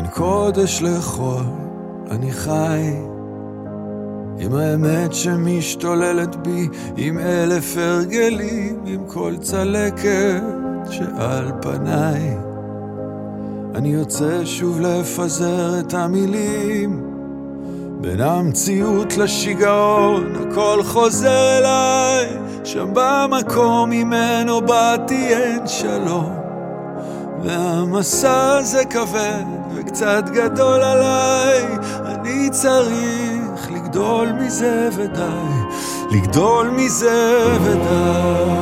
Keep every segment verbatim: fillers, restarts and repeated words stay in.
בין קודש לחול אני חי, עם האמת שמשתוללת בי, עם אלף הרגלים, עם כל צלקת שעל פניי. אני יוצא שוב לפזר את המילים, בין המציאות לשיגעון הכל חוזר אליי, שם במקום ממנו באתי אין שלום, והמסע הזה כבד וקצת גדול עליי. אני צריך לגדול מזה ודי, לגדול מזה ודי.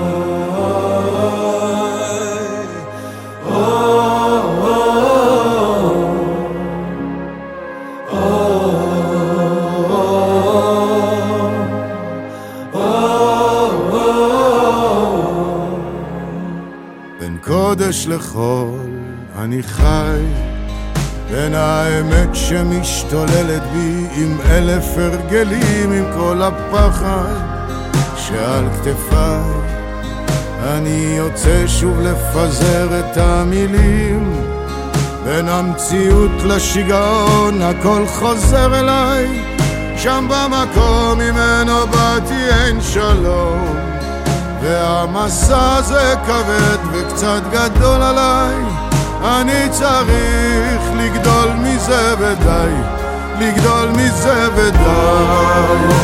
בין קודש לחול אני חי, בין האמת שמשתוללת בי, עם אלף הרגלים, עם כל הפחד שעל כתפיי. אני יוצא שוב לפזר את המילים, בין המציאות לשיגעון הכל חוזר אליי, שם במקום ממנו באתי אין שלום, והמסע הזה כבד וקצת גדול עליי. אני צריך לגדול מזה ודי, לגדול מזה ודי.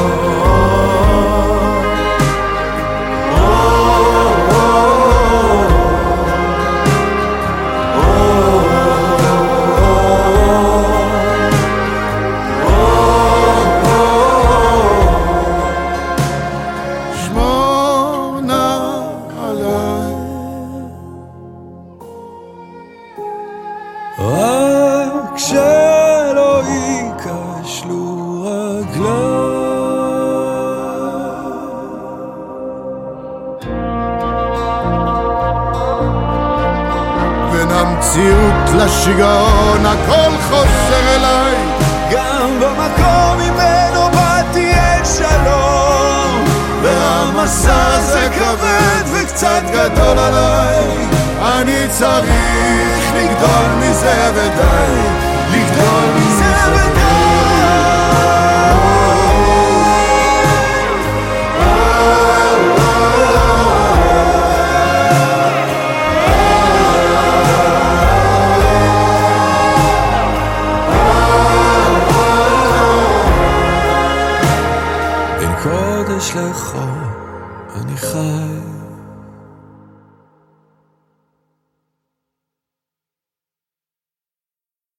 רק שלא ייכשלו רגליי, בין המציאות לשיגעון הכל חוזר אליי, גם במקום ממנו באתי אין שלום, והמסע הזה כבד וקצת גדול עליי. אני צריך לגדול מזה ודי, לגדול מזה ודי. בין קודש לחול אני חי,